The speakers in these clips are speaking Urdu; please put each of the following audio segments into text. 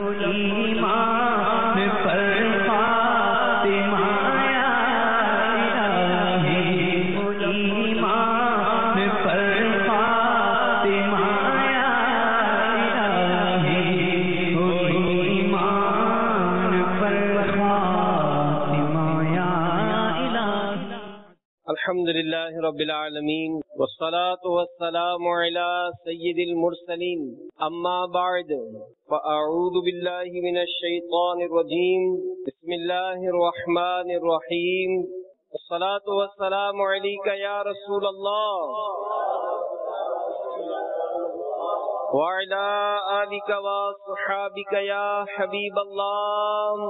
ایمان پر فاطمہ یا الہی، ایمان پر فاطمہ یا الہی، ایمان پر فاطمہ یا الہی۔ الحمد للہ رب العالمین والصلاة والسلام علی سید المرسلین، اما بعد فاعوذ باللہ من الشیطان الرجیم، بسم اللہ الرحمن الرحیم، والصلاة والسلام علیک یا رسول اللہ وعلی آلک وصحابک یا حبیب اللہ،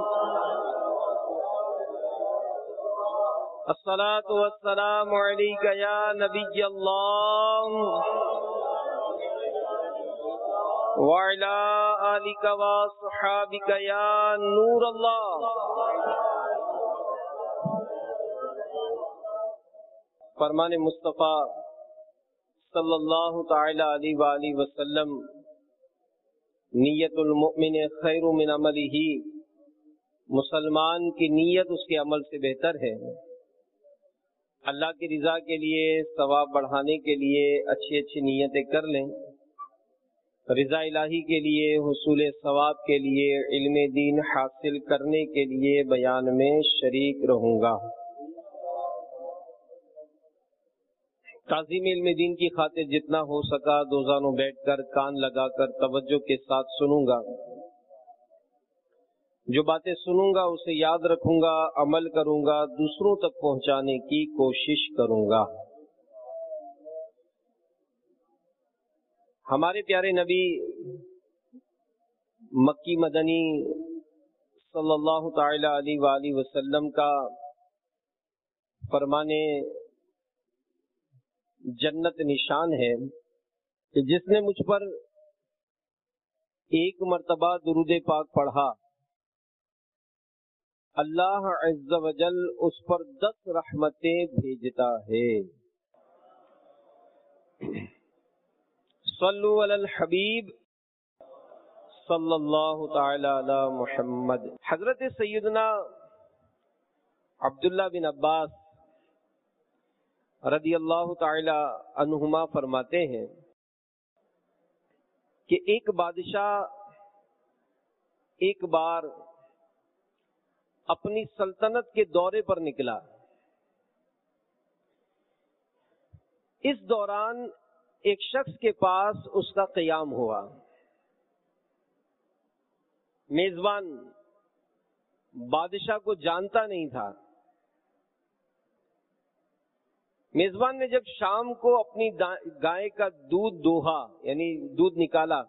الصلاة والسلام علیک یا نبی اللہ وعلی آلک وصحابک یا نور اللہ۔ فرمان مصطفیٰ صلی اللہ تعالی علیہ وآلہ وسلم، نیت المؤمن خیر من عملہ، مسلمان کی نیت اس کے عمل سے بہتر ہے۔ اللہ کی رضا کے لیے، ثواب بڑھانے کے لیے اچھی اچھی نیتیں کر لیں، رضا الہی کے لیے، حصول ثواب کے لیے، علم دین حاصل کرنے کے لیے بیان میں شریک رہوں گا۔ تعظیم علم دین کی خاطر جتنا ہو سکا دو زانوں بیٹھ کر کان لگا کر توجہ کے ساتھ سنوں گا۔ جو باتیں سنوں گا اسے یاد رکھوں گا، عمل کروں گا، دوسروں تک پہنچانے کی کوشش کروں گا۔ ہمارے پیارے نبی مکی مدنی صلی اللہ تعالی علیہ وآلہ وسلم کا فرمان جنت نشان ہے کہ جس نے مجھ پر ایک مرتبہ درود پاک پڑھا، اللہ عز و جل اس پر 10 رحمتیں بھیجتا ہے۔ صلو علی الحبیب صلی اللہ تعالی علی محمد۔ حضرت سیدنا عبداللہ بن عباس رضی اللہ تعالی عنہما فرماتے ہیں کہ ایک بادشاہ ایک بار اپنی سلطنت کے دورے پر نکلا۔ اس دوران ایک شخص کے پاس اس کا قیام ہوا۔ میزبان بادشاہ کو جانتا نہیں تھا۔ میزبان نے جب شام کو اپنی گائے کا دودھ دوہا، یعنی دودھ نکالا،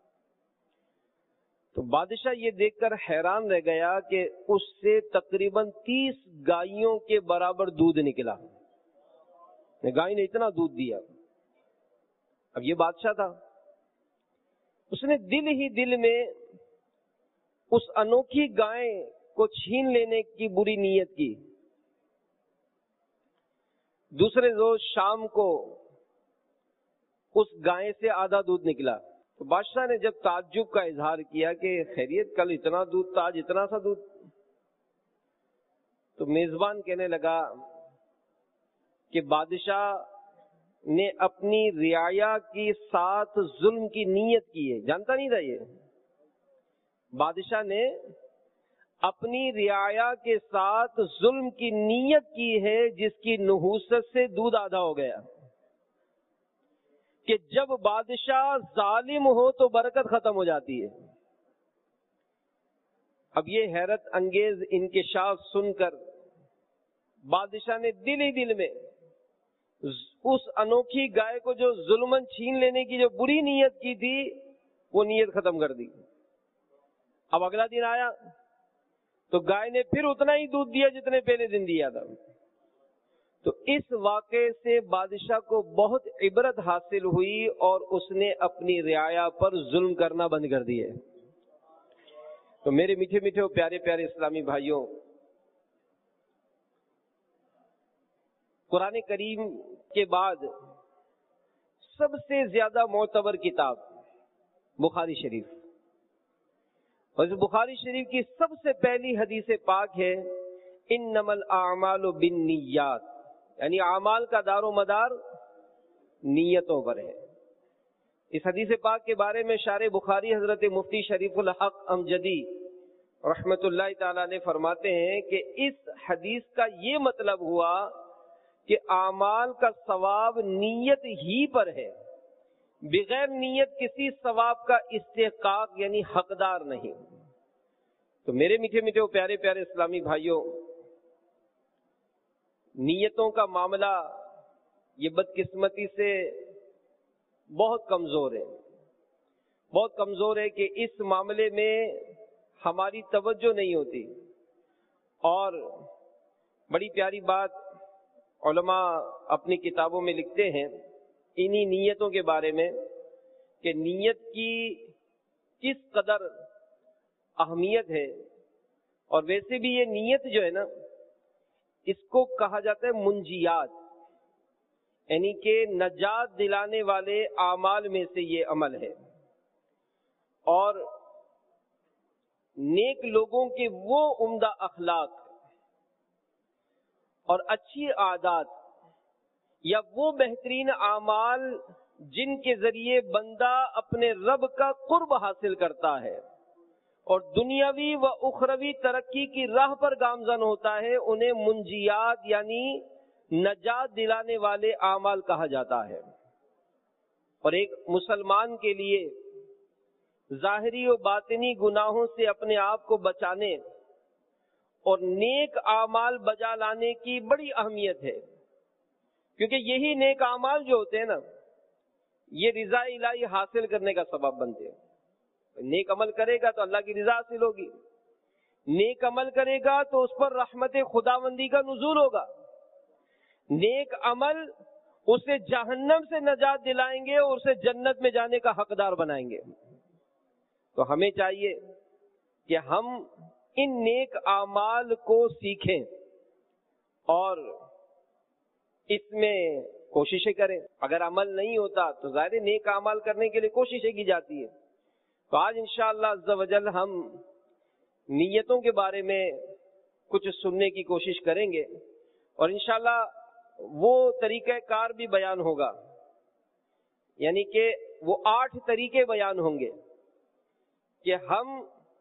تو بادشاہ یہ دیکھ کر حیران رہ گیا کہ اس سے تقریباً 30 گائیوں کے برابر دودھ نکلا۔ گائے نے اتنا دودھ دیا۔ اب یہ بادشاہ تھا، اس نے دل ہی دل میں اس انوکھی گائے کو چھین لینے کی بری نیت کی۔ دوسرے روز شام کو اس گائے سے آدھا دودھ نکلا۔ تو بادشاہ نے جب تعجب کا اظہار کیا کہ خیریت، کل اتنا دودھ تھا، آج اتنا سا دودھ، تو میزبان کہنے لگا کہ بادشاہ نے اپنی رعایا کے ساتھ ظلم کی نیت کی ہے۔ جانتا نہیں تھا یہ، بادشاہ نے اپنی رعایا کے ساتھ ظلم کی نیت کی ہے، جس کی نحوست سے دودھ آدھا ہو گیا۔ کہ جب بادشاہ ظالم ہو تو برکت ختم ہو جاتی ہے۔ اب یہ حیرت انگیز انکشاف سن کر بادشاہ نے دل ہی دل میں اس انوکھی گائے کو جو ظلمن چھین لینے کی جو بری نیت کی تھی، وہ نیت ختم کر دی۔ اب اگلا دن آیا تو گائے نے پھر اتنا ہی دودھ دیا جتنے پہلے دن دیا تھا۔ تو اس واقعے سے بادشاہ کو بہت عبرت حاصل ہوئی اور اس نے اپنی رعایا پر ظلم کرنا بند کر دیے۔ تو میرے میٹھے میٹھے اور پیارے پیارے اسلامی بھائیوں، قرآن کریم کے بعد سب سے زیادہ معتبر کتاب بخاری شریف، اور اس بخاری شریف کی سب سے پہلی حدیث پاک ہے انما الاعمال بالنیات، یعنی اعمال کا دار و مدار نیتوں پر ہے۔ اس حدیث پاک کے بارے میں شارح بخاری حضرت مفتی شریف الحق امجدی رحمت اللہ تعالی نے فرماتے ہیں کہ اس حدیث کا یہ مطلب ہوا کہ اعمال کا ثواب نیت ہی پر ہے، بغیر نیت کسی ثواب کا استحقاق یعنی حقدار نہیں۔ تو میرے میٹھے میٹھے پیارے پیارے اسلامی بھائیوں، نیتوں کا معاملہ یہ بدقسمتی سے بہت کمزور ہے، بہت کمزور ہے کہ اس معاملے میں ہماری توجہ نہیں ہوتی۔ اور بڑی پیاری بات علماء اپنی کتابوں میں لکھتے ہیں انہی نیتوں کے بارے میں کہ نیت کی کس قدر اہمیت ہے، اور ویسے بھی یہ نیت جو ہے نا، اس کو کہا جاتا ہے منجیات، یعنی کہ نجات دلانے والے اعمال میں سے یہ عمل ہے۔ اور نیک لوگوں کے وہ عمدہ اخلاق اور اچھی عادات یا وہ بہترین اعمال جن کے ذریعے بندہ اپنے رب کا قرب حاصل کرتا ہے اور دنیاوی و اخروی ترقی کی راہ پر گامزن ہوتا ہے، انہیں منجیات یعنی نجات دلانے والے اعمال کہا جاتا ہے۔ اور ایک مسلمان کے لیے ظاہری و باطنی گناہوں سے اپنے آپ کو بچانے اور نیک اعمال بجا لانے کی بڑی اہمیت ہے، کیونکہ یہی نیک اعمال جو ہوتے ہیں نا، یہ رضا الہی حاصل کرنے کا سبب بنتے ہیں۔ نیک عمل کرے گا تو اللہ کی رضا حاصل ہوگی، نیک عمل کرے گا تو اس پر رحمت خداوندی کا نزول ہوگا، نیک عمل اسے جہنم سے نجات دلائیں گے اور اسے جنت میں جانے کا حقدار بنائیں گے۔ تو ہمیں چاہیے کہ ہم ان نیک اعمال کو سیکھیں اور اس میں کوششیں کریں۔ اگر عمل نہیں ہوتا تو ظاہر نیک اعمال کرنے کے لیے کوششیں کی جاتی ہے۔ تو آج انشاءاللہ عز و جل ہم نیتوں کے بارے میں کچھ سننے کی کوشش کریں گے، اور انشاءاللہ وہ طریقہ کار بھی بیان ہوگا، یعنی کہ وہ 8 طریقے بیان ہوں گے کہ ہم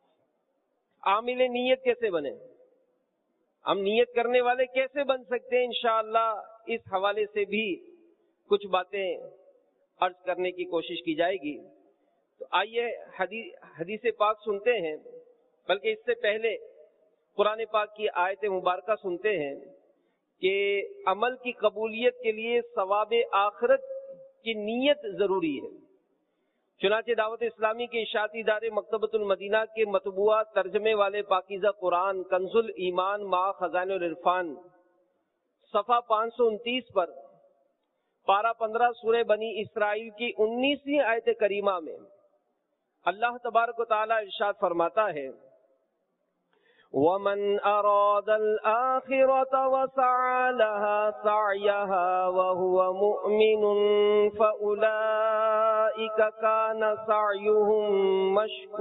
عامل نیت کیسے بنیں، ہم نیت کرنے والے کیسے بن سکتے ہیں۔ انشاءاللہ اس حوالے سے بھی کچھ باتیں عرض کرنے کی کوشش کی جائے گی۔ تو آئیے حدیث پاک سنتے ہیں، بلکہ اس سے پہلے قرآن پاک کی آیت مبارکہ سنتے ہیں کہ عمل کی قبولیت کے لیے ثواب آخرت کی نیت ضروری ہے۔ چنانچہ دعوت اسلامی کے اشاعتی ادارے مکتبۃ المدینہ کے مطبوعہ ترجمے والے پاکیزہ قرآن کنز الایمان مع خزائن العرفان صفحہ 529 پر پارہ 15 سورہ بنی اسرائیل کی 19ویں آیت کریمہ میں اللہ تبارک و تعالی ارشاد فرماتا ہے وَمَنْ أَرَادَ الْآخِرَةَ وَسَعَى لَهَا سَعْيَهَا وَهُوَ مُؤْمِنٌ فَأُولَئِكَ كَانَ سَعْيُهُمْ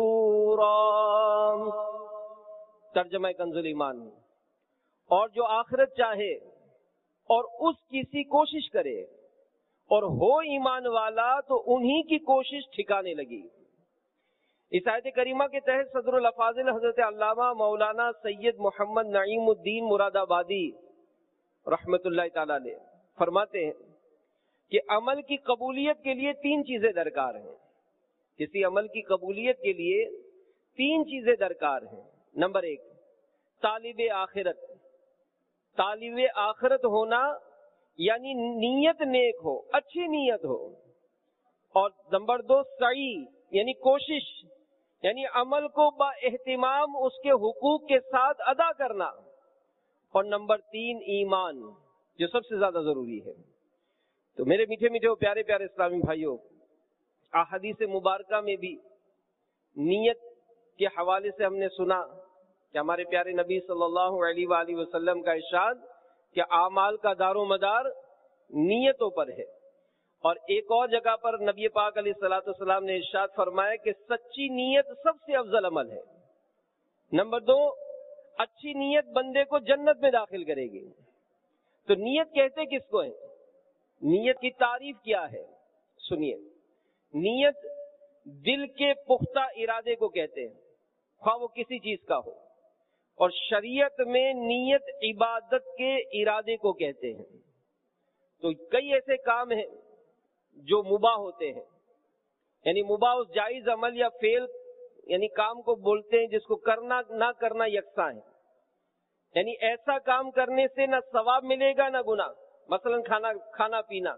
مَشْكُورًا۔ ترجمہ کنز الایمان، اور جو آخرت چاہے اور اس کسی کوشش کرے اور ہو ایمان والا تو انہی کی کوشش ٹھکانے لگی۔ اس آیت کریمہ کے تحت صدر الافاضل حضرت علامہ مولانا سید محمد نعیم الدین مراد آبادی رحمت اللہ تعالی علیہ فرماتے ہیں کہ عمل کی قبولیت کے لیے 3 چیزیں درکار ہیں۔ کسی عمل کی قبولیت کے لیے 3 چیزیں درکار ہیں۔ نمبر 1، طالب آخرت، طالب آخرت ہونا، یعنی نیت نیک ہو، اچھی نیت ہو۔ اور نمبر 2، سعی یعنی کوشش، یعنی عمل کو با اہتمام اس کے حقوق کے ساتھ ادا کرنا۔ اور نمبر 3، ایمان، جو سب سے زیادہ ضروری ہے۔ تو میرے میٹھے میٹھے پیارے پیارے اسلامی بھائیوں، احادیث مبارکہ میں بھی نیت کے حوالے سے ہم نے سنا کہ ہمارے پیارے نبی صلی اللہ علیہ وآلہ وسلم کا ارشاد کہ اعمال کا دار و مدار نیتوں پر ہے۔ اور ایک اور جگہ پر نبی پاک علیہ الصلوۃ والسلام نے ارشاد فرمایا کہ سچی نیت سب سے افضل عمل ہے۔ नंबर 2, अच्छी नीयत बंदे को जन्नत में दाखिल करेगी। तो नीयत कहते किसको है? नीयत की तारीफ क्या है? सुनिए, नीयत दिल के पुख्ता इरादे को कहते हैं, ख्वाह वो किसी चीज का हो। और शरीयत में नीयत इबादत के इरादे को कहते हैं। तो कई ऐसे काम हैं जो मुबाह होते हैं, यानी मुबाह उस जायज अमल या फेल यानी काम को बोलते हैं जिसको करना ना करना यकसा है। यानी ऐसा काम करने से ना सवाब मिलेगा ना गुनाह। मसलन खाना पीना,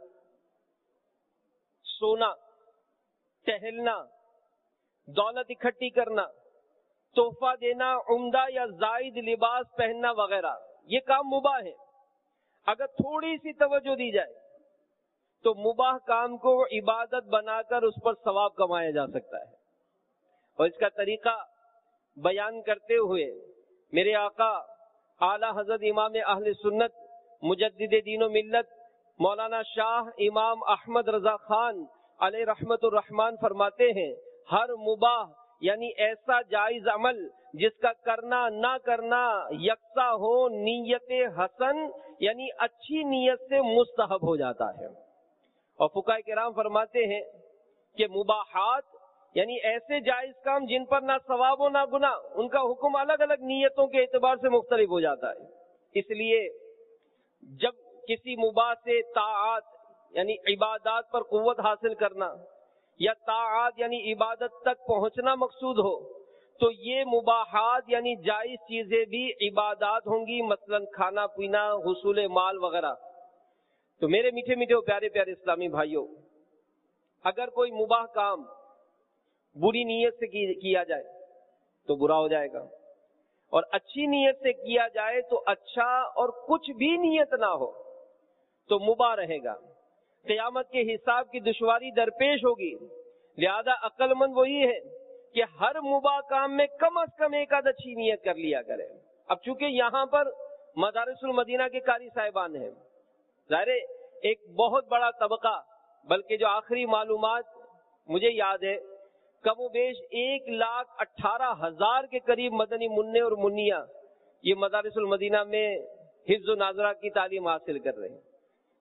सोना, टहलना, दौलत इकट्ठी करना, तोहफा देना, उम्दा या जायद लिबास पहनना वगैरह, ये काम मुबाह है। अगर थोड़ी सी तवज्जो दी जाए तो मुबाह काम को इबादत बनाकर उस पर सवाब कमाया जा सकता है। और इसका तरीका बयान करते हुए मेरे आका आला हजरत इमाम अहले सुन्नत मुजद्दिद दीन व मिल्लत मौलाना शाह इमाम अहमद रजा खान अलैहि रहमतुर रहमान फरमाते हैं, हर मुबाह यानी ऐसा जायज अमल जिसका करना ना करना यकसा हो, नीयत हसन यानी अच्छी नीयत से मुस्तहब हो जाता है। और फुकाए किराम फरमाते हैं कि मुबाहात यानी ऐसे जायज काम जिन पर ना सवाब हो ना गुनाह, उनका हुक्म अलग अलग नीयतों के एतबार से मुख्तलिफ हो जाता है। इसलिए जब किसी मुबाह से ताआत यानी इबादत पर कुव्वत हासिल करना या ताआत यानी इबादत तक पहुंचना मकसूद हो, तो ये मुबाहात यानी जायज चीजें भी इबादत होंगी, मसलन खाना पीना, हुसूल माल वगैरह। तो मेरे मीठे मीठे प्यारे प्यारे इस्लामी भाइयों, अगर कोई मुबाह काम बुरी नीयत से किया जाए तो बुरा हो जाएगा, और अच्छी नीयत से किया जाए तो अच्छा, और कुछ भी नीयत ना हो तो मुबाह रहेगा। क़यामत के हिसाब की दुश्वारी दरपेश होगी। लिहाजा अक्लमंद वही है कि हर मुबाह काम में कम अज कम एक आध अच्छी नीयत कर लिया करे। अब चूंकि यहाँ पर मदारिसुल मदीना के कारी साहिबान हैं, ज़ाहिर एक बहुत बड़ा तबका, बल्कि जो आखिरी मालूमात मुझे याद है कमोबेश 1,18,000 के करीब मदनी मुन्ने और मुन्निया ये मदारिसुल मदीना में हिफ्ज़ नाज़रा की तालीम हासिल कर रहे हैं।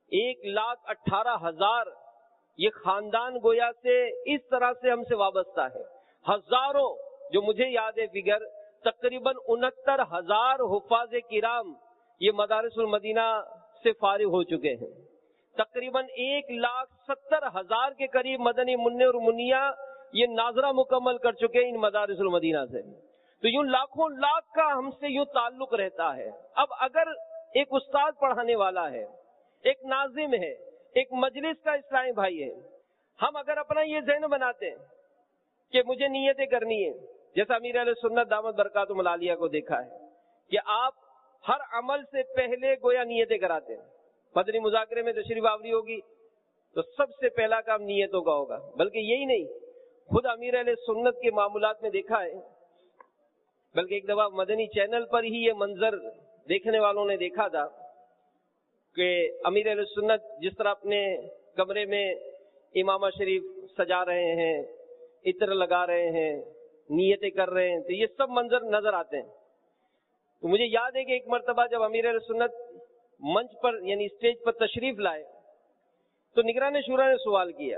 1,18,000 ये खानदान गोया से इस तरह से हमसे वाबस्ता है। हजारों, जो मुझे याद है फिगर, तकरीबन 69,000 हुफ़ाज़ किराम ये मदारिसुल मदीना से फारिग हो चुके हैं। तकरीबन 1,70,000 के करीब मदनी मुन्ने और मुन्निया ये नाजरा मुकम्मल कर चुके हैं इन मदारिसुल मदीना से। तो यूं लाखों लाख का हमसे यूं ताल्लुक रहता है। अब अगर एक उस्ताद पढ़ाने वाला है, एक नाजिम है, एक मजलिस का इस्लामी भाई है, हम अगर अपना ये ज़हन बनाते हैं कि मुझे नियतें करनी है, जैसा अमीर अहले सुन्नत दामत बरकातुहुल आलिया को देखा है कि आप हर अमल से पहले गोया नियतें कराते हैं। मदनी मुज़ाकरे में तशरीफ आवरी होगी तो सबसे पहला काम नियतों का होगा। बल्कि यही नहीं, खुद अमीर अहले सुन्नत के मामूलात में देखा है, बल्कि एक दफा मदनी चैनल पर ही ये मंजर देखने वालों ने देखा था कि अमीर अहले सुन्नत जिस तरह अपने कमरे में इमामा शरीफ सजा रहे हैं, इत्र लगा रहे हैं, नियतें कर रहे हैं, तो ये सब मंजर नजर आते हैं। तो मुझे याद है कि एक मर्तबा जब अमीर अहले सुन्नत मंच पर यानी स्टेज पर तशरीफ लाए तो निगरान शूरा ने सवाल किया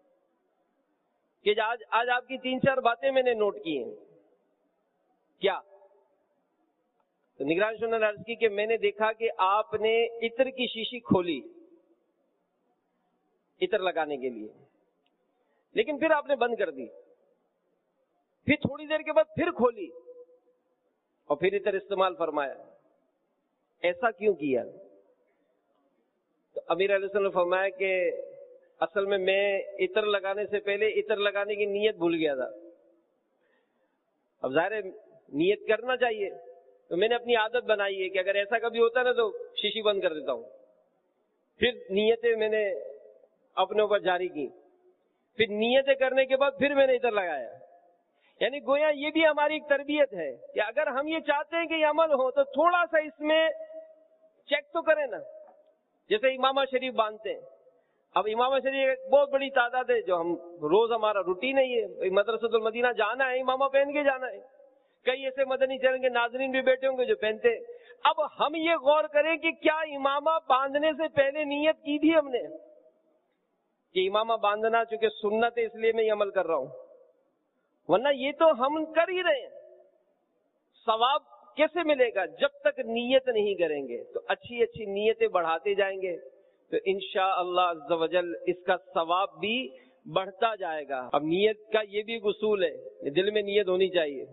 कि आज आपकी 3-4 बातें मैंने नोट की हैं, क्या? तो निगरान शूरा ने अर्ज की कि मैंने देखा कि आपने इत्र की शीशी खोली इत्र लगाने के लिए, लेकिन फिर आपने बंद कर दी, फिर थोड़ी देर के बाद फिर खोली और फिर इत्र इस्तेमाल फरमाया। ऐसा क्यों किया? तो अमीर अहले सुन्नत ने फरमाया कि असल में मैं इत्र लगाने से पहले इत्र लगाने की नीयत भूल गया था। अब ज़ाहिर है नीयत करना चाहिए, तो मैंने अपनी आदत बनाई है कि अगर ऐसा कभी होता ना तो शीशी बंद कर देता हूँ। फिर नीयतें मैंने अपने ऊपर जारी की, फिर नीयतें करने के बाद फिर मैंने इत्र लगाया। यानी गोया ये भी हमारी एक तरबियत है कि अगर हम ये चाहते हैं कि ये अमल हो तो थोड़ा सा इसमें चेक तो करें ना। जैसे इमामा शरीफ बांधते हैं, अब इमामा शरीफ एक बहुत बड़ी तादाद है जो हम रोज हमारा रूटीन है, ये मदरसतुल मदीना जाना है, इमामा पहन के जाना है। کئی ایسے مدنی چینل کے ناظرین بھی بیٹھے ہوں گے جو پہنتے. اب ہم یہ غور کریں کہ کیا امامہ باندھنے سے پہلے نیت کی تھی ہم نے کہ امامہ باندھنا چونکہ سنت ہے اس لیے میں یہ عمل کر رہا ہوں, ورنہ یہ تو ہم کر ہی رہے ہیں. ثواب کیسے ملے گا؟ جب تک نیت نہیں کریں گے. تو اچھی اچھی نیتیں بڑھاتے جائیں گے تو انشاءاللہ عز و جل اس کا ثواب بھی بڑھتا جائے گا. اب نیت کا یہ بھی اصول ہے, دل میں نیت ہونی چاہیے.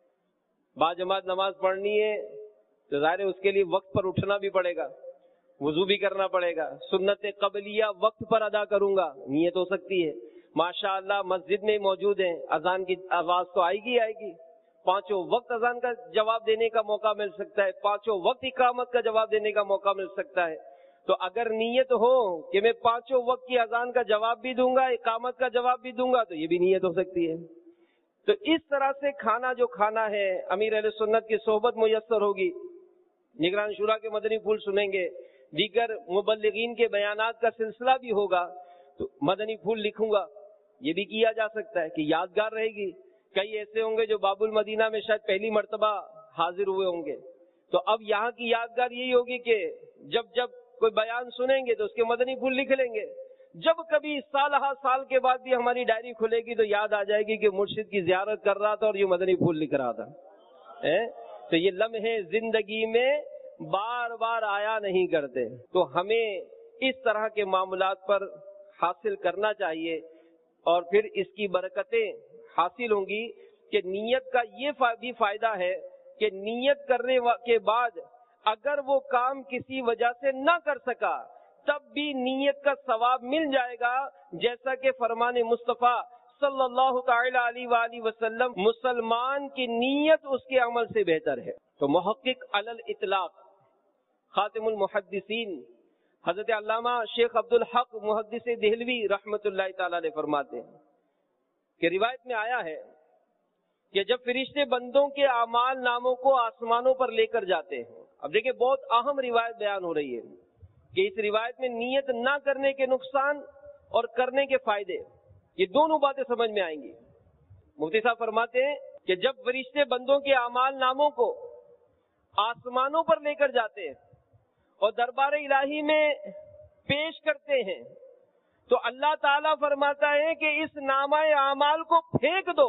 باجماعت نماز پڑھنی ہے تو ظاہر ہے اس کے لیے وقت پر اٹھنا بھی پڑے گا, وضو بھی کرنا پڑے گا. سنت قبلیہ وقت پر ادا کروں گا, نیت ہو سکتی ہے. ماشاءاللہ مسجد میں موجود ہیں, اذان کی آواز تو آئے گی. پانچوں وقت اذان کا جواب دینے کا موقع مل سکتا ہے, پانچوں وقت اقامت کا جواب دینے کا موقع مل سکتا ہے. تو اگر نیت ہو کہ میں پانچوں وقت کی اذان کا جواب بھی دوں گا, اقامت کا جواب بھی دوں گا, تو یہ بھی نیت ہو سکتی ہے. تو اس طرح سے کھانا جو کھانا ہے, امیر اہل سنت کی صحبت میسر ہوگی, نگران شورا کے مدنی پھول سنیں گے, دیگر مبلغین کے بیانات کا سلسلہ بھی ہوگا, تو مدنی پھول لکھوں گا, یہ بھی کیا جا سکتا ہے کہ یادگار رہے گی. کئی ایسے ہوں گے جو باب المدینہ میں شاید پہلی مرتبہ حاضر ہوئے ہوں گے, تو اب یہاں کی یادگار یہی ہوگی کہ جب کوئی بیان سنیں گے تو اس کے مدنی پھول لکھ لیں گے. جب کبھی سال کے بعد بھی ہماری ڈائری کھلے گی تو یاد آ جائے گی کہ مرشد کی زیارت کر رہا تھا اور یہ مدنی پھول لکھ رہا تھا. تو یہ لمحے زندگی میں بار بار آیا نہیں کرتے. تو ہمیں اس طرح کے معاملات پر حاصل کرنا چاہیے, اور پھر اس کی برکتیں حاصل ہوں گی کہ نیت کا یہ بھی فائدہ ہے کہ نیت کرنے کے بعد اگر وہ کام کسی وجہ سے نہ کر سکا تب بھی نیت کا ثواب مل جائے گا, جیسا کہ فرمان مصطفیٰ صلی اللہ تعالی علیہ وآلہ وسلم, مسلمان کی نیت اس کے عمل سے بہتر ہے. تو محقق علی الاطلاق خاتم المحدثین حضرت علامہ شیخ عبدالحق محدث دہلوی رحمت اللہ تعالی علیہ فرماتے ہیں کہ روایت میں آیا ہے کہ جب فرشتے بندوں کے اعمال ناموں کو آسمانوں پر لے کر جاتے ہیں. اب دیکھیں بہت اہم روایت بیان ہو رہی ہے کہ اس روایت میں نیت نہ کرنے کے نقصان اور کرنے کے فائدے, یہ دونوں باتیں سمجھ میں آئیں گی. مفتی صاحب فرماتے ہیں کہ جب فرشتے بندوں کے اعمال ناموں کو آسمانوں پر لے کر جاتے ہیں اور دربار الہی میں پیش کرتے ہیں تو اللہ تعالیٰ فرماتا ہے کہ اس نامہ اعمال کو پھینک دو,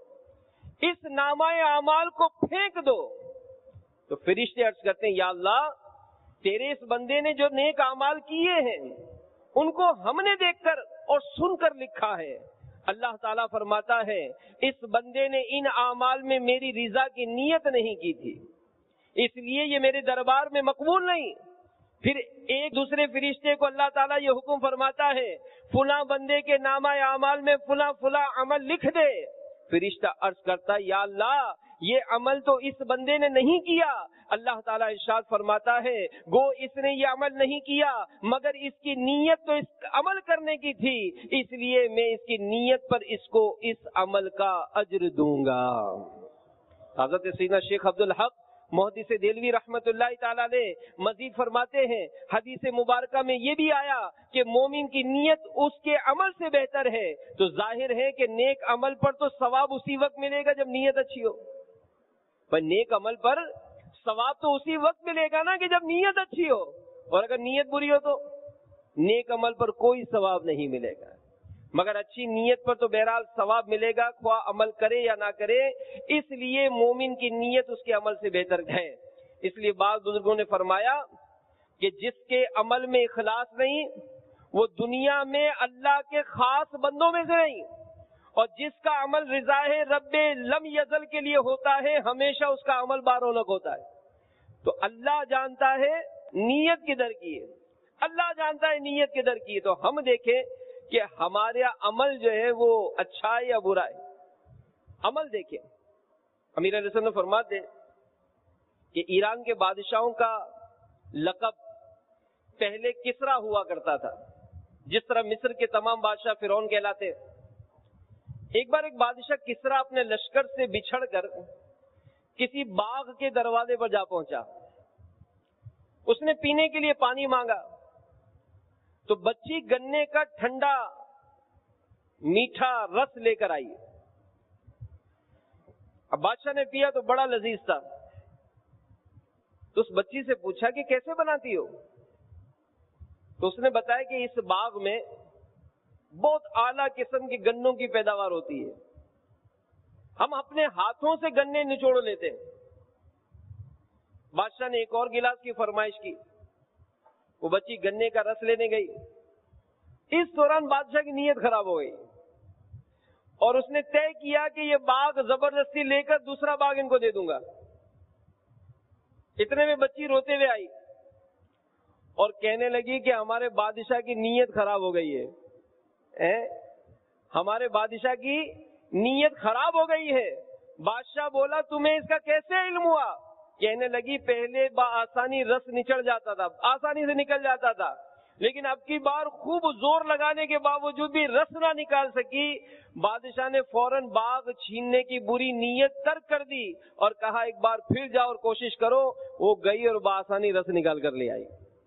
اس نامہ اعمال کو پھینک دو. تو فرشتے عرض کرتے ہیں یا اللہ تیرے اس بندے نے جو نیک اعمال کیے ہیں ان کو ہم نے دیکھ کر اور سن کر لکھا ہے. اللہ تعالیٰ فرماتا ہے اس بندے نے ان اعمال میں میری رضا کی نیت نہیں کی تھی, اس لیے یہ میرے دربار میں مقبول نہیں. پھر ایک دوسرے فرشتے کو اللہ تعالیٰ یہ حکم فرماتا ہے فلاں بندے کے نامہ اعمال میں فلاں فلاں عمل لکھ دے. فرشتہ عرض کرتا ہے یا اللہ یہ عمل تو اس بندے نے نہیں کیا. اللہ تعالیٰ ارشاد فرماتا ہے گو اس نے یہ عمل نہیں کیا مگر اس کی نیت تو اس عمل کرنے کی تھی, اس لیے میں اس کی نیت پر اس کو اس عمل کا اجر دوں گا. حضرت سیدنا شیخ عبدالحق محدث دہلوی رحمت اللہ تعالی علیہ مزید فرماتے ہیں حدیث مبارکہ میں یہ بھی آیا کہ مومن کی نیت اس کے عمل سے بہتر ہے. تو ظاہر ہے کہ نیک عمل پر تو ثواب اسی وقت ملے گا جب نیت اچھی ہو. پر نیک عمل پر ثواب تو اسی وقت ملے گا نا کہ جب نیت اچھی ہو, اور اگر نیت بری ہو تو نیک عمل پر کوئی ثواب نہیں ملے گا. مگر اچھی نیت پر تو بہرحال ثواب ملے گا خواہ عمل کرے یا نہ کرے. اس لیے مومن کی نیت اس کے عمل سے بہتر ہے. اس لیے بعض بزرگوں نے فرمایا کہ جس کے عمل میں اخلاص نہیں وہ دنیا میں اللہ کے خاص بندوں میں سے نہیں, اور جس کا عمل رضا ہے رب لم یزل کے لیے ہوتا ہے ہمیشہ اس کا عمل بارونق ہوتا ہے. تو اللہ جانتا ہے نیت کدھر کی ہے, اللہ جانتا ہے نیت کدھر کی ہے. تو ہم دیکھیں کہ ہمارا عمل جو ہے وہ اچھا ہے یا برا ہے. عمل دیکھیں. امیر علیہ السلام فرماتے کہ ایران کے بادشاہوں کا لقب پہلے کسرا ہوا کرتا تھا, جس طرح مصر کے تمام بادشاہ فرعون کہلاتے. ایک بار ایک بادشاہ کسرا اپنے لشکر سے بچھڑ کر کسی باغ کے دروازے پر جا پہنچا. اس نے پینے کے لیے پانی مانگا تو بچی گنے کا ٹھنڈا میٹھا رس لے کر آئی. اب بادشاہ نے پیا تو بڑا لذیذ تھا. تو اس بچی سے پوچھا کہ کیسے بناتی ہو؟ تو اس نے بتایا کہ اس باغ میں بہت اعلیٰ قسم کی گنوں کی پیداوار ہوتی ہے. ہم اپنے ہاتھوں سے گنے نچوڑ لیتے ہیں. بادشاہ نے ایک اور گلاس کی فرمائش کی. وہ بچی گنے کا رس لینے گئی. اس دوران بادشاہ کی نیت خراب ہو گئی اور اس نے طے کیا کہ یہ باغ زبردستی لے کر دوسرا باغ ان کو دے دوں گا. اتنے میں بچی روتے ہوئے آئی اور کہنے لگی کہ ہمارے بادشاہ کی نیت خراب ہو گئی ہے. ہمارے بادشاہ کی نیت خراب ہو گئی ہے. بادشاہ بولا تمہیں اس کا کیسے علم ہوا؟ کہنے لگی پہلے آسانی رس نچڑ جاتا تھا, آسانی سے نکل جاتا تھا, لیکن اب کی بار خوب زور لگانے کے باوجود بھی رس نہ نکال سکی. بادشاہ نے فوراً باغ چھیننے کی بری نیت ترک کر دی اور کہا ایک بار پھر جاؤ اور کوشش کرو. وہ گئی اور بآسانی رس نکال کر لے آئی.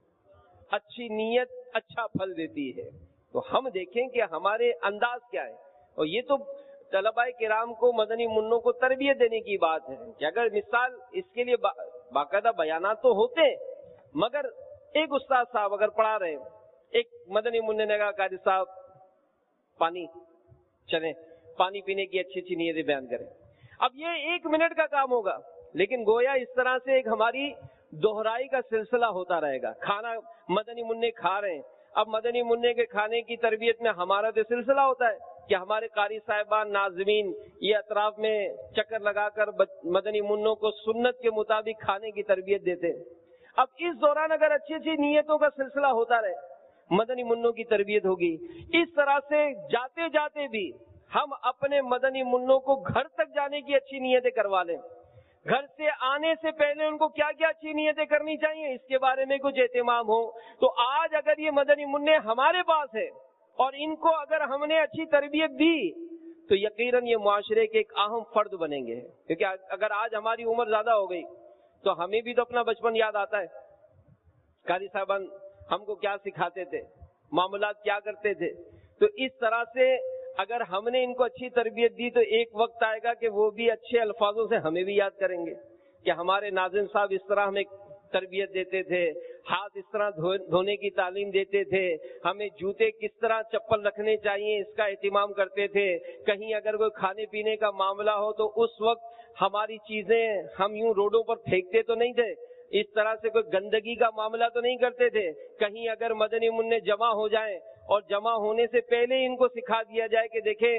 اچھی نیت اچھا پھل دیتی ہے. تو ہم دیکھیں کہ ہمارے انداز کیا ہے. اور یہ تو طلباء کرام کو, مدنی منوں کو تربیت دینے کی بات ہے کہ اگر مثال اس کے لیے باقاعدہ بیانات تو ہوتے ہیں, مگر ایک استاد صاحب اگر پڑھا رہے ہیں, ایک مدنی منع نے کہا قاضی صاحب پانی, چلیں پانی پینے کی اچھی اچھی نیتیں بیان کریں. اب یہ 1 منٹ کا کام ہوگا, لیکن گویا اس طرح سے ایک ہماری دوہرائی کا سلسلہ ہوتا رہے گا. کھانا مدنی منع کھا رہے ہیں, اب مدنی منع کے کھانے کی تربیت میں ہمارا تو سلسلہ ہوتا ہے کہ ہمارے قاری صاحبان, ناظمین یہ اطراف میں چکر لگا کر مدنی منوں کو سنت کے مطابق کھانے کی تربیت دیتے ہیں. اب اس دوران اگر اچھی اچھی نیتوں کا سلسلہ ہوتا رہے, مدنی منوں کی تربیت ہوگی. اس طرح سے جاتے جاتے بھی ہم اپنے مدنی منوں کو گھر تک جانے کی اچھی نیتیں کروا لیں. گھر سے آنے سے پہلے ان کو کیا کیا اچھی نیتیں کرنی چاہیے, اس کے بارے میں کچھ اہتمام ہو. تو آج اگر یہ مدنی منع ہمارے پاس ہے اور ان کو اگر ہم نے اچھی تربیت دی تو یقیناً یہ معاشرے کے ایک اہم فرد بنیں گے. کیونکہ اگر آج ہماری عمر زیادہ ہو گئی تو ہمیں بھی تو اپنا بچپن یاد آتا ہے. قاری صاحبان ہم کو کیا سکھاتے تھے, معاملات کیا کرتے تھے. تو اس طرح سے اگر ہم نے ان کو اچھی تربیت دی تو ایک وقت آئے گا کہ وہ بھی اچھے الفاظوں سے ہمیں بھی یاد کریں گے کہ ہمارے ناظم صاحب اس طرح ہمیں تربیت دیتے تھے, ہاتھ اس طرح دھونے کی تعلیم دیتے تھے, ہمیں جوتے کس طرح چپل رکھنے چاہیے اس کا اہتمام کرتے تھے. کہیں اگر کوئی کھانے پینے کا معاملہ ہو تو اس وقت ہماری چیزیں ہم یوں روڈوں پر پھینکتے تو نہیں تھے, اس طرح سے کوئی گندگی کا معاملہ تو نہیں کرتے تھے. کہیں اگر مدنی منع جمع ہو جائیں اور جمع ہونے سے پہلے ان کو سکھا دیا جائے کہ دیکھیں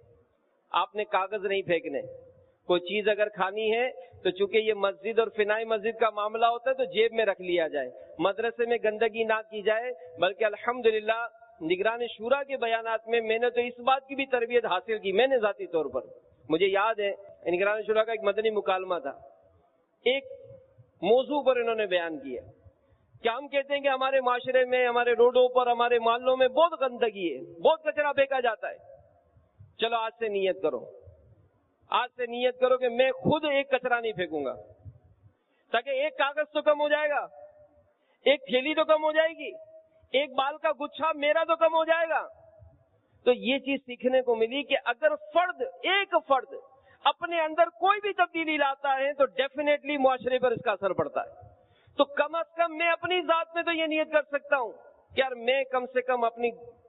آپ نے کاغذ نہیں پھینکنے, کوئی چیز اگر کھانی ہے تو چونکہ یہ مسجد اور فنائی مسجد کا معاملہ ہوتا ہے تو جیب میں رکھ لیا جائے, مدرسے میں گندگی نہ کی جائے. بلکہ الحمدللہ نگران شورا کے بیانات میں نے تو اس بات کی بھی تربیت حاصل کی. میں نے ذاتی طور پر, مجھے یاد ہے نگران شورا کا ایک مدنی مکالمہ تھا, ایک موضوع پر انہوں نے بیان کیا کہ ہم کہتے ہیں کہ ہمارے معاشرے میں, ہمارے روڈوں پر, ہمارے محلوں میں بہت گندگی ہے, بہت کچرا پھینکا جاتا ہے. چلو آج سے نیت کرو, آج سے نیت کرو کہ میں خود ایک کچرا نہیں پھینکوں گا, تاکہ ایک کاغذ تو کم ہو جائے گا, ایک تھیلی تو کم ہو جائے گی, ایک بال کا گچھا میرا تو کم ہو جائے گا. تو یہ چیز سیکھنے کو ملی کہ اگر ایک فرد اپنے اندر کوئی بھی تبدیلی لاتا ہے تو ڈیفینیٹلی معاشرے پر اس کا اثر پڑتا ہے. تو کم از کم میں اپنی ذات میں تو یہ نیت کر سکتا ہوں کہ یار میں کم سے کم اپنی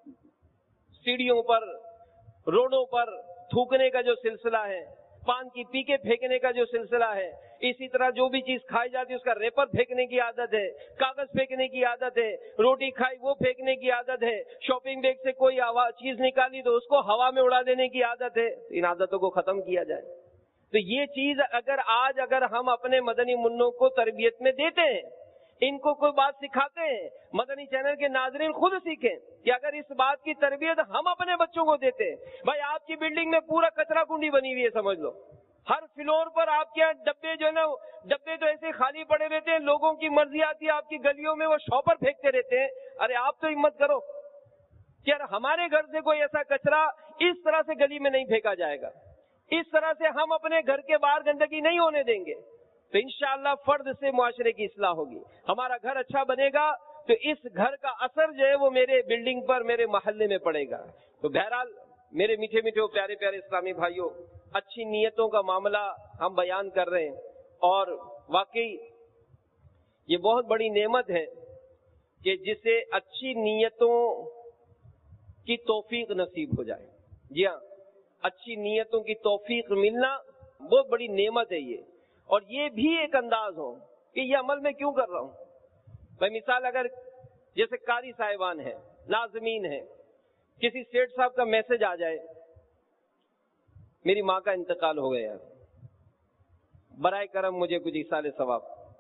سیڑھیوں پر, روڈوں پر تھوکنے کا جو سلسلہ ہے, پان کی پی کے پھینکنے کا جو سلسلہ ہے, اسی طرح جو بھی چیز کھائی جاتی ہے اس کا ریپر پھینکنے کی عادت ہے, کاغذ پھینکنے کی عادت ہے, روٹی کھائی وہ پھینکنے کی عادت ہے, شاپنگ بیگ سے کوئی چیز نکالی تو اس کو ہوا میں اڑا دینے کی عادت ہے. ان عادتوں کو ختم کیا جائے. تو یہ چیز اگر ہم اپنے مدنی منوں کو تربیت میں دیتے ہیں, ان کو کوئی بات سکھاتے ہیں, مدنی چینل کے ناظرین خود سیکھیں کہ اگر اس بات کی تربیت ہم اپنے بچوں کو دیتے ہیں. بھائی آپ کی بلڈنگ میں پورا کچرا کنڈی بنی ہوئی ہے, سمجھ لو ہر فلور پر آپ کے ڈبے جو ہے نا, ڈبے تو ایسے خالی پڑے رہتے ہیں, لوگوں کی مرضی آتی ہے آپ کی گلیوں میں وہ شاپر پھینکتے رہتے ہیں. ارے آپ تو ہمت کرو کہ یار ہمارے گھر سے کوئی ایسا کچرا اس طرح سے گلی میں نہیں پھینکا جائے گا, اس طرح سے ہم اپنے گھر کے باہر گندگی نہیں ہونے دیں گے. تو انشاءاللہ فرد سے معاشرے کی اصلاح ہوگی. ہمارا گھر اچھا بنے گا تو اس گھر کا اثر جو ہے وہ میرے بلڈنگ پر, میرے محلے میں پڑے گا. تو بہرحال میرے میٹھے میٹھے پیارے پیارے اسلامی بھائیوں, اچھی نیتوں کا معاملہ ہم بیان کر رہے ہیں، اور واقعی یہ بہت بڑی نعمت ہے کہ جسے اچھی نیتوں کی توفیق نصیب ہو جائے. جی ہاں، اچھی نیتوں کی توفیق ملنا بہت بڑی نعمت ہے یہ. اور یہ بھی ایک انداز ہو کہ یہ عمل میں کیوں کر رہا ہوں. میں مثال اگر جیسے قاری صاحبان ہیں، ناظمین ہیں، کسی سیٹ صاحب کا میسج آ جائے میری ماں کا انتقال ہو گیا، برائے کرم مجھے کچھ ایصال ثواب،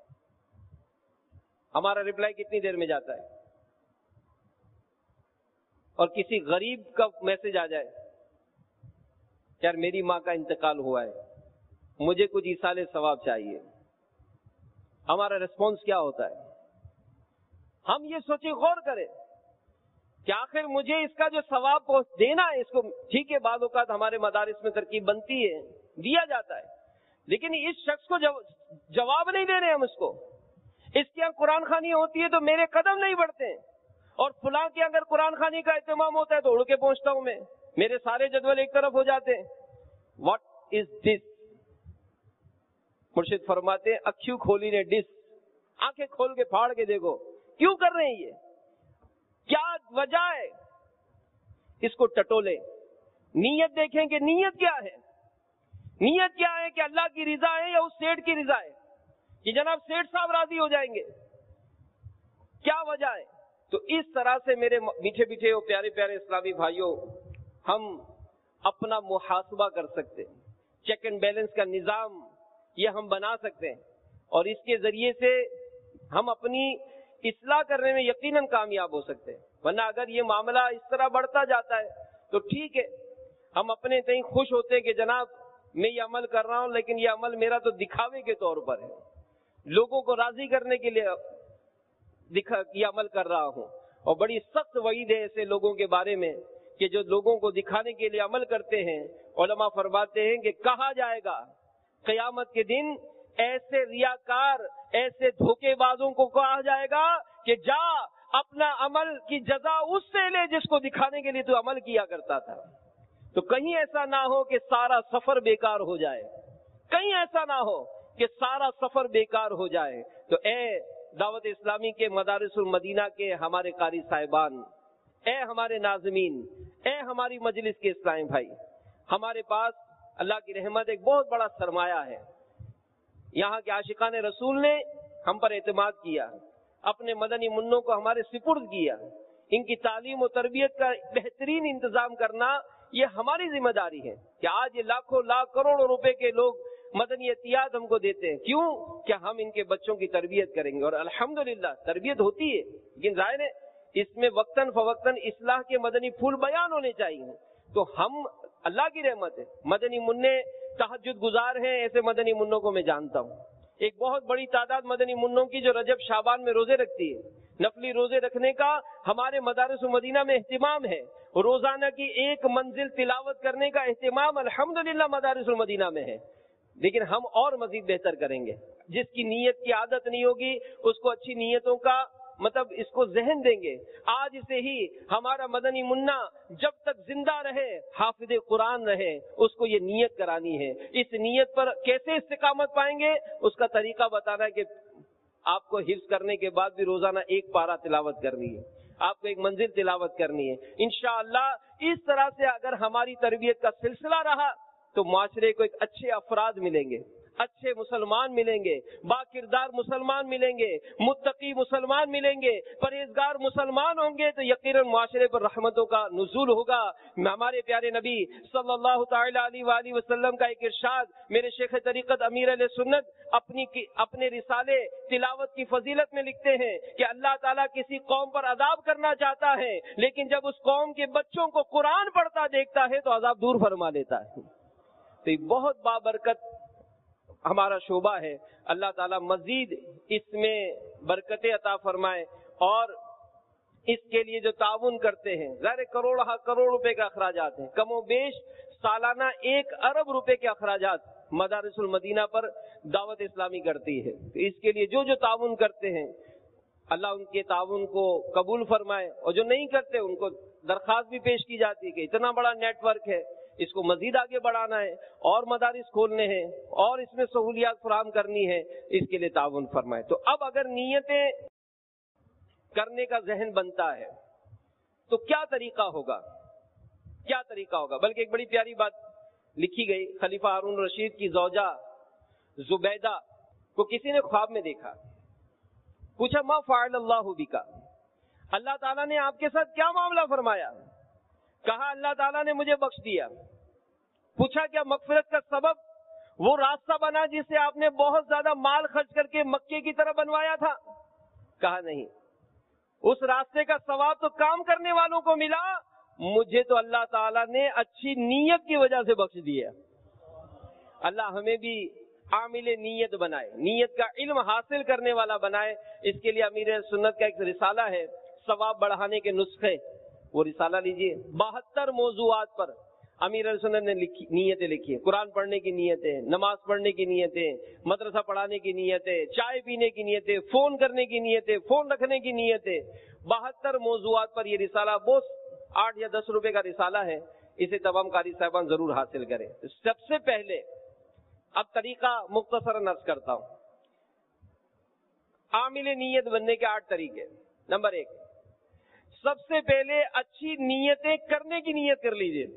ہمارا رپلائی کتنی دیر میں جاتا ہے. اور کسی غریب کا میسج آ جائے یار میری ماں کا انتقال ہوا ہے، مجھے کچھ ایصال ثواب چاہیے، ہمارا ریسپانس کیا ہوتا ہے؟ ہم یہ سوچیں، غور کریں کہ آخر مجھے اس کا جو ثواب دینا ہے اس کو، ٹھیک ہے بعض اوقات ہمارے مدارس میں ترکیب بنتی ہے، دیا جاتا ہے، لیکن اس شخص کو جواب نہیں دے رہے ہم اس کو. اس کی قرآن خوانی ہوتی ہے تو میرے قدم نہیں بڑھتے ہیں، اور فلاں کے اگر قرآن خوانی کا اہتمام ہوتا ہے تو اڑ کے پہنچتا ہوں میں، میرے سارے جدول ایک طرف ہو جاتے ہیں. What is this? مرشد فرماتے ہیں اکھیوں کھولی نے ڈس، آنکھیں کھول کے پھاڑ کے دیکھو کیوں کر رہے ہیں، یہ کیا وجہ ہے. اس کو ٹٹولے، نیت دیکھیں کہ نیت کیا ہے. نیت کیا ہے کہ اللہ کی رضا ہے یا اس سیٹ کی رضا ہے کہ جناب سیٹ صاحب راضی ہو جائیں گے، کیا وجہ ہے. تو اس طرح سے میرے میٹھے میٹھے اور پیارے پیارے اسلامی بھائیوں، ہم اپنا محاسبہ کر سکتے ہیں، چیک اینڈ بیلنس کا نظام یہ ہم بنا سکتے ہیں، اور اس کے ذریعے سے ہم اپنی اصلاح کرنے میں یقیناً کامیاب ہو سکتے ہیں. ورنہ اگر یہ معاملہ اس طرح بڑھتا جاتا ہے تو ٹھیک ہے، ہم اپنے تئیں خوش ہوتے ہیں کہ جناب میں یہ عمل کر رہا ہوں، لیکن یہ عمل میرا تو دکھاوے کے طور پر ہے، لوگوں کو راضی کرنے کے لیے یہ عمل کر رہا ہوں. اور بڑی سخت وعید ہے ایسے لوگوں کے بارے میں کہ جو لوگوں کو دکھانے کے لیے عمل کرتے ہیں. علماء فرماتے ہیں کہ کہا جائے گا قیامت کے دن ایسے ریاکار، ایسے دھوکے بازوں کو کہا جائے گا کہ جا اپنا عمل کی جزا اس سے لے جس کو دکھانے کے لیے تو عمل کیا کرتا تھا. تو کہیں ایسا نہ ہو کہ سارا سفر بیکار ہو جائے، کہیں ایسا نہ ہو کہ سارا سفر بیکار ہو جائے. تو اے دعوت اسلامی کے مدارس المدینہ کے ہمارے قاری صاحبان، اے ہمارے ناظمین، اے ہماری مجلس کے اسلامی بھائی، ہمارے پاس اللہ کی رحمت ایک بہت بڑا سرمایہ ہے. یہاں کے عاشقان رسول نے ہم پر اعتماد کیا، اپنے مدنی منوں کو ہمارے سپرد کیا. ان کی تعلیم و تربیت کا بہترین انتظام کرنا یہ ہماری ذمہ داری ہے کہ آج یہ لاکھوں لاکھ کروڑوں روپے کے لوگ مدنی احتیاط ہم کو دیتے ہیں. کیوں؟ کہ ہم ان کے بچوں کی تربیت کریں گے، اور الحمدللہ تربیت ہوتی ہے، لیکن ظاہر ہے اس میں وقتاً فوقتاً اصلاح کے مدنی پھول بیان ہونے چاہیے. تو ہم اللہ کی رحمت ہے مدنی منع تہجد گزار ہیں، ایسے مدنی منوں کو میں جانتا ہوں. ایک بہت بڑی تعداد مدنی منوں کی جو رجب شعبان میں روزے رکھتی ہے. نفلی روزے رکھنے کا ہمارے مدارس المدینہ میں اہتمام ہے، روزانہ کی ایک منزل تلاوت کرنے کا اہتمام الحمدللہ مدارس المدینہ میں ہے. لیکن ہم اور مزید بہتر کریں گے. جس کی نیت کی عادت نہیں ہوگی اس کو اچھی نیتوں کا مطلب اس کو ذہن دیں گے. آج سے ہی ہمارا مدنی منا جب تک زندہ رہے، حافظ قرآن رہے، اس کو یہ نیت کرانی ہے. اس نیت پر کیسے استقامت پائیں گے اس کا طریقہ بتانا ہے کہ آپ کو حفظ کرنے کے بعد بھی روزانہ ایک پارہ تلاوت کرنی ہے، آپ کو ایک منزل تلاوت کرنی ہے. انشاءاللہ اس طرح سے اگر ہماری تربیت کا سلسلہ رہا تو معاشرے کو ایک اچھے افراد ملیں گے، اچھے مسلمان ملیں گے، با کردار مسلمان ملیں گے، متقی مسلمان ملیں گے، پرہیزگار مسلمان ہوں گے تو یقیناً معاشرے پر رحمتوں کا نزول ہوگا. ہمارے پیارے نبی صلی اللہ تعالی علیہ وآلہ وسلم کا ایک ارشاد، میرے شیخ طریقت امیر علیہ سنت اپنے رسالے تلاوت کی فضیلت میں لکھتے ہیں کہ اللہ تعالیٰ کسی قوم پر عذاب کرنا چاہتا ہے، لیکن جب اس قوم کے بچوں کو قرآن پڑھتا دیکھتا ہے تو عذاب دور فرما لیتا ہے. تو یہ بہت بابرکت ہمارا شعبہ ہے. اللہ تعالیٰ مزید اس میں برکتیں عطا فرمائے. اور اس کے لیے جو تعاون کرتے ہیں، ظاہر کروڑ روپے کے اخراجات ہیں، کم و بیش سالانہ 1 ارب روپے کے اخراجات مدارس المدینہ پر دعوت اسلامی کرتی ہے. تو اس کے لیے جو تعاون کرتے ہیں اللہ ان کے تعاون کو قبول فرمائے، اور جو نہیں کرتے ان کو درخواست بھی پیش کی جاتی ہے کہ اتنا بڑا نیٹ ورک ہے، اس کو مزید آگے بڑھانا ہے اور مدارس کھولنے ہیں اور اس میں سہولیات فراہم کرنی ہے، اس کے لیے تعاون فرمائے۔ تو اب اگر نیتیں کرنے کا ذہن بنتا ہے تو کیا طریقہ ہوگا؟ کیا طریقہ ہوگا؟ بلکہ ایک بڑی پیاری بات لکھی گئی، خلیفہ ہارون رشید کی زوجہ زبیدہ کو کسی نے خواب میں دیکھا، پوچھا ما فعل اللہ بکا، اللہ تعالیٰ نے آپ کے ساتھ کیا معاملہ فرمایا؟ کہا اللہ تعالیٰ نے مجھے بخش دیا۔ پوچھا کیا مغفرت کا سبب وہ راستہ بنا جس سے آپ نے بہت زیادہ مال خرچ کر کے مکے کی طرف بنوایا تھا؟ کہا نہیں، اس راستے کا ثواب تو کام کرنے والوں کو ملا، مجھے تو اللہ تعالیٰ نے اچھی نیت کی وجہ سے بخش دیا۔ اللہ ہمیں بھی عامل نیت بنائے، نیت کا علم حاصل کرنے والا بنائے۔ اس کے لیے امیر سنت کا ایک رسالہ ہے ثواب بڑھانے کے نسخے، وہ رسالہ لیجئے۔ 72 موضوعات پر امیر سنت نے نیتیں لکھی ہیں، قرآن پڑھنے کی نیتیں، نماز پڑھنے کی نیتیں، مدرسہ پڑھانے کی نیتیں، چائے پینے کی نیتیں، فون کرنے کی نیتیں، فون رکھنے کی نیتیں، 72 موضوعات پر یہ رسالہ بہت 8 یا 10 روپے کا رسالہ ہے، اسے تمام قاری صاحبان ضرور حاصل کریں۔ سب سے پہلے اب طریقہ مختصراً عرض کرتا ہوں، عامل نیت بننے کے 8 طریقے۔ نمبر 1، سب سے پہلے اچھی نیتیں کرنے کی نیت کر لیجئے۔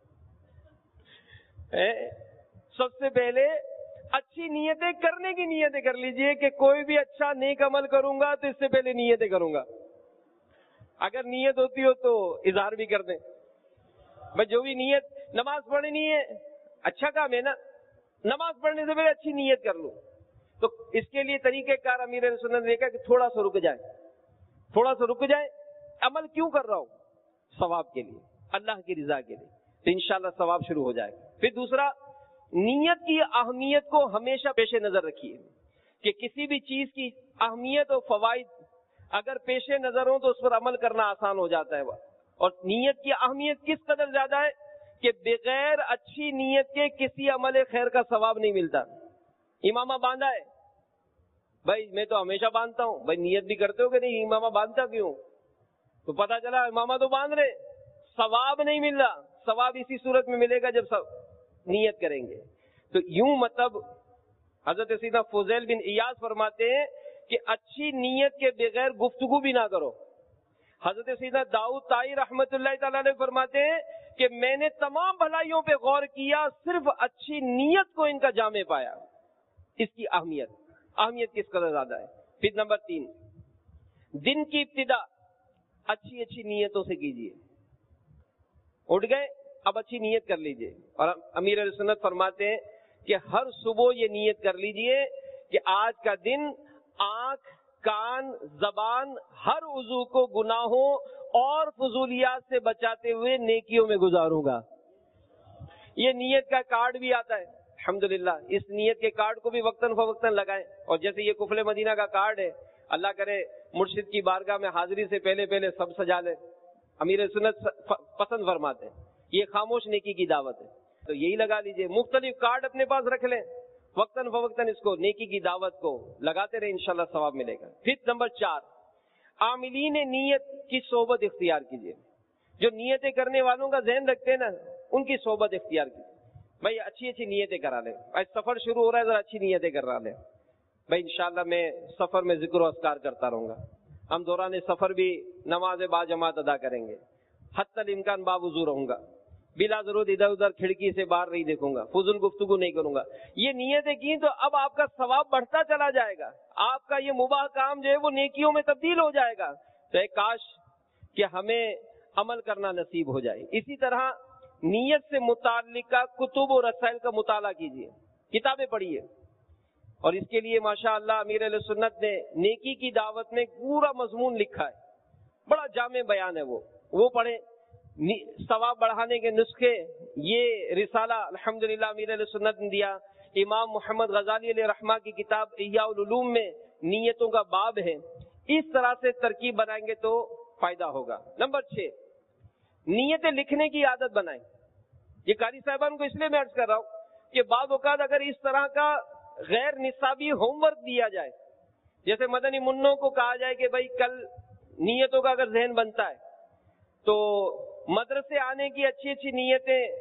سب سے پہلے اچھی نیتیں کرنے کی نیتیں کر لیجئے کہ کوئی بھی اچھا نیک عمل کروں گا تو اس سے پہلے نیتیں کروں گا۔ اگر نیت ہوتی ہو تو اظہار بھی کر دیں، بھائی جو بھی نیت، نماز پڑھنی ہے اچھا کام ہے نا، نماز پڑھنے سے پہلے اچھی نیت کر لوں۔ تو اس کے لیے طریقہ کار امیر سنت نے دیکھا کہ تھوڑا سا رک جائے، تھوڑا سا رک جائے۔ عمل کیوں کر رہا ہوں؟ ثواب کے لیے، اللہ کی رضا کے لیے، تو انشاءاللہ ثواب شروع ہو جائے گا۔ پھر دوسرا، نیت کی اہمیت کو ہمیشہ پیش نظر رکھیے کہ کسی بھی چیز کی اہمیت اور فوائد اگر پیش نظر ہوں تو اس پر عمل کرنا آسان ہو جاتا ہے۔ اور نیت کی اہمیت کس قدر زیادہ ہے کہ بغیر اچھی نیت کے کسی عمل خیر کا ثواب نہیں ملتا۔ امامہ باندھا ہے، بھائی میں تو ہمیشہ باندھتا ہوں، بھائی نیت بھی کرتے ہو کہ نہیں امامہ باندھتا کیوں؟ تو پتا چلا امامہ تو باندھ رہے، ثواب نہیں مل رہا۔ ثواب اسی صورت میں ملے گا جب نیت کریں گے۔ تو یوں مطلب حضرت سیدنا فضیل بن ایاز فرماتے ہیں کہ اچھی نیت کے بغیر گفتگو بھی نہ کرو۔ حضرت سیدنا داؤد طائی رحمت اللہ تعالیٰ علیہ فرماتے ہیں کہ میں نے تمام بھلائیوں پہ غور کیا، صرف اچھی نیت کو ان کا جامع پایا۔ اس کی اہمیت کس قدر زیادہ ہے۔ پھر نمبر 3، دن کی ابتدا اچھی نیتوں سے کیجیے۔ اٹھ گئے، اب اچھی نیت کر لیجئے۔ اور امیر علیہ سنت فرماتے ہیں کہ ہر صبح یہ نیت کر لیجئے کہ آج کا دن آنکھ، کان، زبان، ہر عضو کو گناہوں اور فضولیات سے بچاتے ہوئے نیکیوں میں گزاروں گا۔ یہ نیت کا کارڈ بھی آتا ہے، الحمدللہ۔ اس نیت کے کارڈ کو بھی وقتاً فوقتاً لگائیں۔ اور جیسے یہ کفل مدینہ کا کارڈ ہے، اللہ کرے مرشد کی بارگاہ میں حاضری سے پہلے سب سجا لیں، امیر سنت پسند فرماتے ہیں۔ یہ خاموش نیکی کی دعوت ہے، تو یہی لگا لیجئے۔ مختلف کارڈ اپنے پاس رکھ لیں، وقتاً فوقتاً اس کو نیکی کی دعوت کو لگاتے رہے، انشاءاللہ ثواب ملے گا۔ پھر نمبر 4، عاملین نیت کی صحبت اختیار کیجئے۔ جو نیتیں کرنے والوں کا ذہن رکھتے ہیں نا، ان کی صحبت اختیار کیجئے۔ بھائی اچھی نیتیں کرا لیں، آج سفر شروع ہو رہا ہے، ذرا اچھی نیتیں کرا لیں۔ بھائی انشاءاللہ میں سفر میں ذکر و اذکار کرتا رہوں گا، ہم دوران سفر بھی نماز با جماعت ادا کریں گے، حتی الامکان باوضو رہوں گا، بلا ضرورت ادھر ادھر کھڑکی سے باہر نہیں دیکھوں گا، فضول گفتگو نہیں کروں گا۔ یہ نیتیں کی تو اب آپ کا ثواب بڑھتا چلا جائے گا، آپ کا یہ مباح کام جو ہے وہ نیکیوں میں تبدیل ہو جائے گا۔ تو ایک کاش کہ ہمیں عمل کرنا نصیب ہو جائے۔ اسی طرح نیت سے متعلقہ کتب و رسائل کا مطالعہ کیجیے، کتابیں پڑھیے۔ اور اس کے لیے ماشاءاللہ امیر علیہ سنت نے نیکی کی دعوت میں پورا مضمون لکھا ہے، بڑا جامع بیان ہے، وہ پڑھیں۔ ثواب بڑھانے کے نسخے، یہ رسالہ الحمدللہ امیر علیہ سنت نے دیا۔ امام محمد غزالی علیہ رحمہ کی کتاب احیاء العلوم میں نیتوں کا باب ہے۔ اس طرح سے ترکیب بنائیں گے تو فائدہ ہوگا۔ نمبر 6، نیتیں لکھنے کی عادت بنائیں۔ یہ قاری صاحبان کو اس لیے میں عرض کر رہا ہوں کہ بعض اوقات اگر اس طرح کا غیر نصابی ہوم ورک دیا جائے، جیسے مدنی منوں کو کہا جائے کہ بھائی کل نیتوں کا اگر ذہن بنتا ہے تو مدرسے آنے کی اچھی نیتیں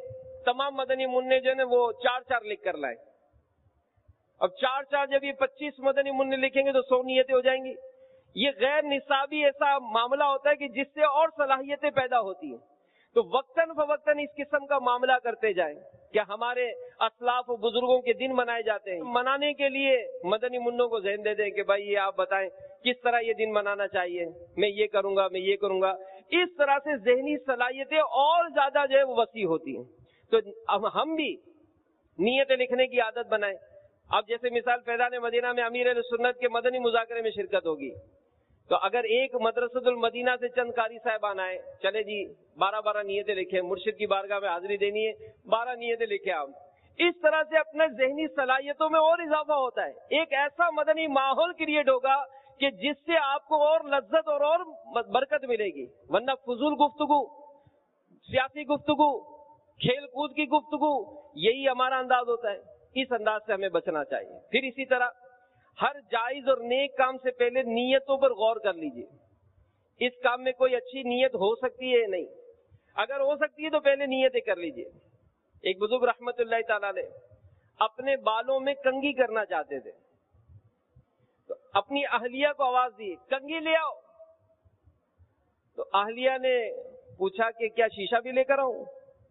तमाम मदनी मुन्ने जो है ना वो 4-4 लिख कर लाए। अब 4-4 जब ये 25 मदनी मुन्ने लिखेंगे तो 100 नियतें हो जाएंगी। ये गैर निसाबी ऐसा मामला होता है कि जिससे और सलाहियतें पैदा होती हैं। तो वक्तन फवक्तन इस किस्म का मामला करते जाएं। क्या हमारे असलाफ और बुजुर्गों के दिन मनाए जाते हैं, मनाने के लिए मदनी मुन्नों को ज़हन दे दें कि भाई ये आप बताएं किस तरह ये दिन मनाना चाहिए, मैं ये करूंगा, मैं ये करूंगा। इस तरह से ज़हनी सलाहियतें और ज्यादा जो है वो वसी होती हैं। तो अब हम भी नियतें लिखने की आदत बनाएं। अब जैसे मिसाल फैज़ान मदीना में अमीर अहले सुन्नत के मदनी मुज़ाकरे में शिरकत होगी, तो अगर एक मदरसतुल मदीना से चंद कारी साहबान आए, चले जी 12-12 नियतें लिखे, मुर्शिद की बारगाह में हाजिरी देनी है, 12 नियतें लिखे आप। इस तरह से अपने ज़हनी सलाहियतों में और इजाफा होता है। एक ऐसा मदनी माहौल क्रिएट होगा कि जिससे आपको और लज्जत और बरकत मिलेगी। वरना फजूल गुफ्तगू, सियासी गुफ्तगू, खेल कूद की गुफ्तगू, यही हमारा अंदाज होता है। इस अंदाज से हमें बचना चाहिए। फिर इसी तरह हर जायज और नेक काम से पहले नीयतों पर गौर कर लीजिए। इस काम में कोई अच्छी नीयत हो सकती है नहीं, अगर हो सकती है तो पहले नीयतें कर लीजिए। एक बुजुर्ग रहमतुल्लाह तआला अलैह अपने बालों में कंघी करना चाहते थे, तो अपनी अहलिया को आवाज दी, कंघी ले आओ। तो अहलिया ने पूछा कि क्या शीशा भी लेकर आऊं?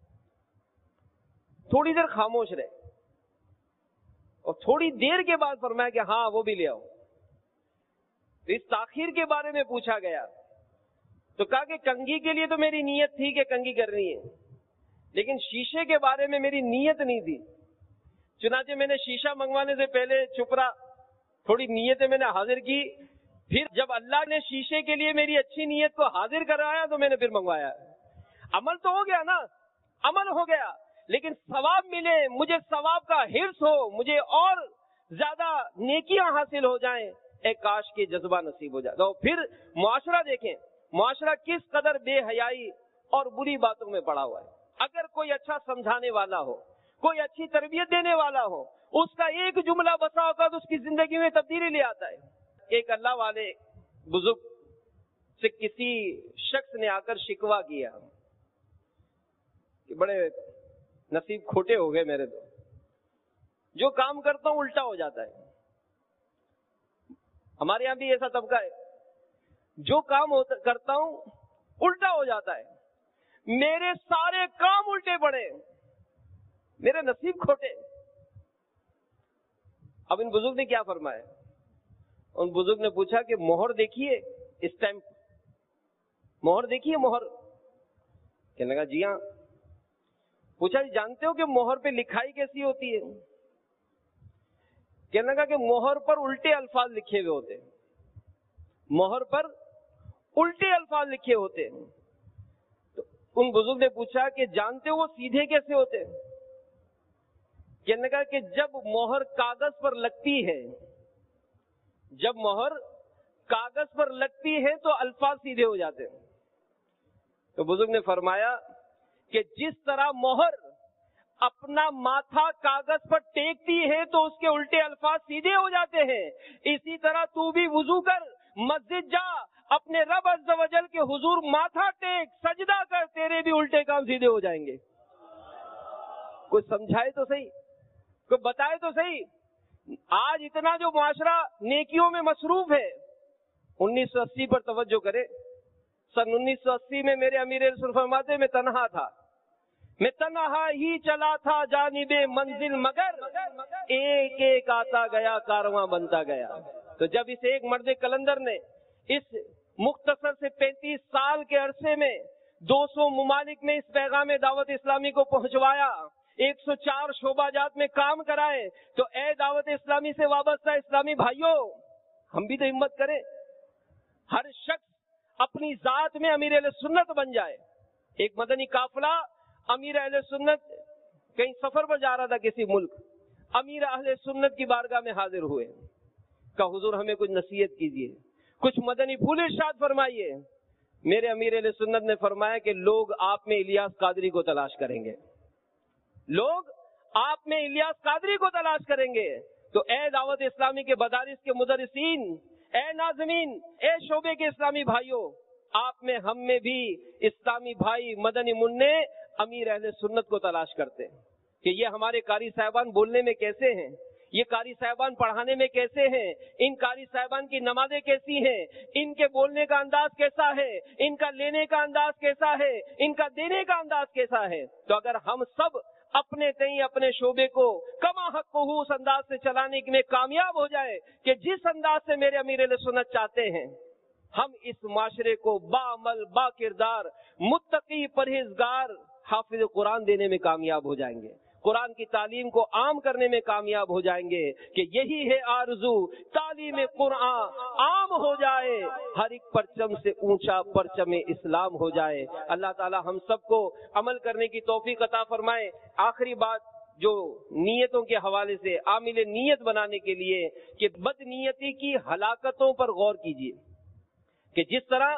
थोड़ी देर खामोश रहे और थोड़ी देर के बाद फरमाया कि हाँ वो भी ले आओ। तो इस ताखीर के बारे में पूछा गया तो कहा कि कंघी के लिए तो मेरी नीयत थी कि कंघी करनी है, लेकिन शीशे के बारे में मेरी नीयत नहीं थी। चुनाचे मैंने शीशा मंगवाने से पहले चुप रहा, थोड़ी नीयतें मैंने हाजिर की, फिर जब अल्लाह ने शीशे के लिए मेरी अच्छी नीयत को हाजिर कराया तो मैंने फिर मंगवाया। अमल तो हो गया ना, अमल हो गया, लेकिन सवाब मिले, मुझे सवाब का हिर्स हो, मुझे और ज्यादा नेकियां हासिल हो जाएं, एक काश के जज्बा नसीब हो जाए। तो फिर मुआशरा देखें, मुआशरा किस कदर बेहयाई और बुरी बातों में पड़ा हुआ है। अगर कोई अच्छा समझाने वाला हो, कोई अच्छी तरबियत देने वाला हो, उसका एक जुमला बसा होगा तो उसकी जिंदगी में तब्दीली ले आता है। एक अल्लाह वाले बुजुर्ग से किसी शख्स ने आकर शिकवा किया कि बड़े नसीब खोटे हो गए मेरे, तो जो काम करता हूं उल्टा हो जाता है। हमारे यहां भी ऐसा तबका है, जो काम करता हूं उल्टा हो जाता है, मेरे सारे काम उल्टे पड़े, मेरे नसीब खोटे। अब इन बुजुर्ग ने क्या फरमाया? उन बुजुर्ग ने पूछा कि मोहर देखिए, स्टैंप मोहर देखिए, मोहर। कहने लगा जी हाँ। पूछा जी जानते हो कि मोहर पे लिखाई कैसी होती है? कहने लगा कि मोहर पर उल्टे अल्फाज लिखे हुए होते हैं, मोहर पर उल्टे अल्फाज लिखे होते हैं। तो उन बुजुर्ग ने पूछा कि जानते हो वो सीधे कैसे होते हैं? कहने लगा कि जब मोहर कागज पर लगती है, जब मोहर कागज पर लगती है तो अल्फाज सीधे हो जाते हैं। तो बुजुर्ग ने फरमाया कि जिस तरह मोहर अपना माथा कागज पर टेकती है तो उसके उल्टे अल्फाज सीधे हो जाते हैं, इसी तरह तू भी वुजू कर, मस्जिद जा, अपने रब अज़्ज़ व जल के हुजूर माथा टेक, सजदा कर, तेरे भी उल्टे काम सीधे हो जाएंगे। कोई समझाए तो सही, कोई बताए तो सही। आज इतना जो मुआशरा नेकियों में मसरूफ है, 1980 पर तवज्जो करे। सन 1980 में मेरे अमीर फरमाते मैं तन्हा था, मैं तन्हा ही चला था जानिबे मंजिल, मगर एक एक आता गया कारवां बनता गया। तो जब इस एक मर्द कलंदर ने इस मुख्तसर से 35 साल के अरसे में 200 मुमालिक में इस पैगाम दावत इस्लामी को पहुंचवाया, 104 शोबाजात में काम कराए, तो ए दावत इस्लामी से वाबस्ता इस्लामी भाइयों, हम भी तो हिम्मत करें, हर शख्स अपनी जात में अमीर अहले सुन्नत बन जाए। एक मदनी काफिला अमीर अहले सुन्नत कहीं सफर पर जा रहा था किसी मुल्क, अमीर अहले सुन्नत की बारगाह में हाजिर हुए, कहा हुजूर हमें कुछ नसीहत कीजिए, कुछ मदनी फूल इरशाद फरमाइए। मेरे अमीर अहले सुन्नत ने फरमाया कि लोग आप में इलियास कादरी को तलाश करेंगे, लोग आप में इलियास कादरी को तलाश करेंगे। तो ए दावत इस्लामी के मदारिस के मुदर्रिसीन, ए नाज़मीन, ए शोबे के इस्लामी भाइयों, आप में हम में भी इस्लामी भाई मदनी मुन्ने امیر اہل سنت کو تلاش کرتے ہیں کہ یہ ہمارے قاری صاحبان بولنے میں کیسے ہیں، یہ قاری صاحبان پڑھانے میں کیسے ہیں، ان قاری صاحبان کی نمازیں کیسی ہیں، ان کے بولنے کا انداز کیسا ہے، ان کا لینے کا انداز کیسا ہے، ان کا دینے کا انداز کیسا ہے۔ تو اگر ہم سب اپنے تئیں اپنے شعبے کو کما حق اس انداز سے چلانے میں کامیاب ہو جائے کہ جس انداز سے میرے امیر اہل سنت چاہتے ہیں، ہم اس معاشرے کو باعمل، با کردار، متقی، پرہیزگار، حافظ قرآن دینے میں کامیاب ہو جائیں گے، قرآن کی تعلیم کو عام کرنے میں کامیاب ہو جائیں گے کہ یہی ہے آرزو، تعلیم قرآن عام ہو جائے، ہر ایک پرچم سے اونچا پرچم اسلام ہو جائے۔ اللہ تعالی ہم سب کو عمل کرنے کی توفیق عطا فرمائے۔ آخری بات جو نیتوں کے حوالے سے عامل نیت بنانے کے لیے کہ بد نیتی کی ہلاکتوں پر غور کیجیے کہ جس طرح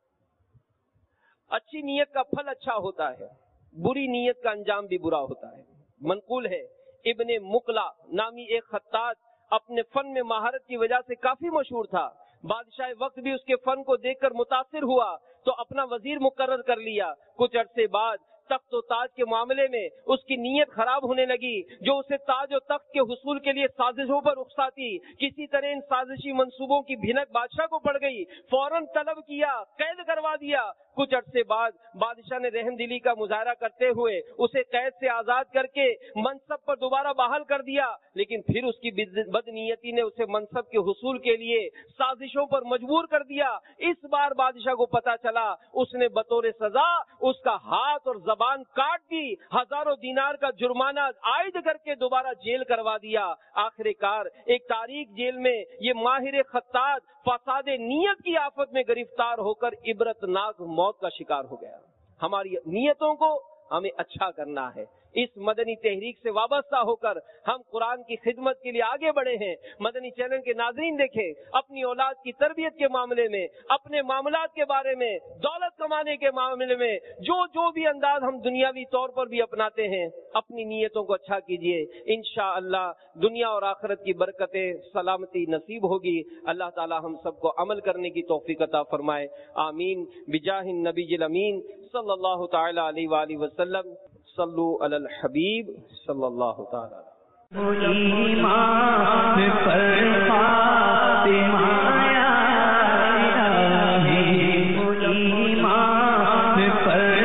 اچھی نیت کا پھل اچھا ہوتا ہے، بری نیت کا انجام بھی برا ہوتا ہے۔ منقول ہے ابن مقلا نامی ایک خطاط اپنے فن میں مہارت کی وجہ سے کافی مشہور تھا۔ بادشاہ وقت بھی اس کے فن کو دیکھ کر متاثر ہوا تو اپنا وزیر مقرر کر لیا۔ کچھ عرصے بعد تخت و تاج کے معاملے میں اس کی نیت خراب ہونے لگی، جو اسے تاج و تخت کے حصول کے لیے سازشوں پر اکساتی۔ کسی طرح ان سازشی منصوبوں کی بھنک بادشاہ کو پڑ گئی، فوراً طلب کیا، قید کروا دیا۔ کچھ عرصے بعد بادشاہ نے رحم دلی کا مظاہرہ کرتے ہوئے اسے قید سے آزاد کر کے منصب پر دوبارہ بحال کر دیا، لیکن پھر اس کی بد نیتی نے اسے منصب کے حصول کے لیے سازشوں پر مجبور کر دیا۔ اس بار بادشاہ کو پتا چلا، اس نے بطور سزا اس کا ہاتھ اور زبان کاٹ دی، ہزاروں دینار کا جرمانہ عائد کر کے دوبارہ جیل کروا دیا۔ آخر کار ایک تاریک جیل میں یہ ماہر خطاط فساد نیت کی آفت میں گرفتار ہو کر عبرتناک موت کا شکار ہو گیا۔ ہماری نیتوں کو ہمیں اچھا کرنا ہے۔ اس مدنی تحریک سے وابستہ ہو کر ہم قرآن کی خدمت کے لیے آگے بڑھے ہیں۔ مدنی چینل کے ناظرین دیکھیں، اپنی اولاد کی تربیت کے معاملے میں، اپنے معاملات کے بارے میں، دولت کمانے کے معاملے میں جو بھی انداز ہم دنیاوی طور پر بھی اپناتے ہیں، اپنی نیتوں کو اچھا کیجیے۔ انشاءاللہ دنیا اور آخرت کی برکتیں، سلامتی نصیب ہوگی۔ اللہ تعالی ہم سب کو عمل کرنے کی توفیق عطا فرمائے، آمین بجاہ النبی الامین صلی اللہ تعالی علیہ وآلہ وسلم۔ صلو علی الحبیب صلی اللہ تعالی۔ ایمان پر فاطمہ یا الہی، ایمان پر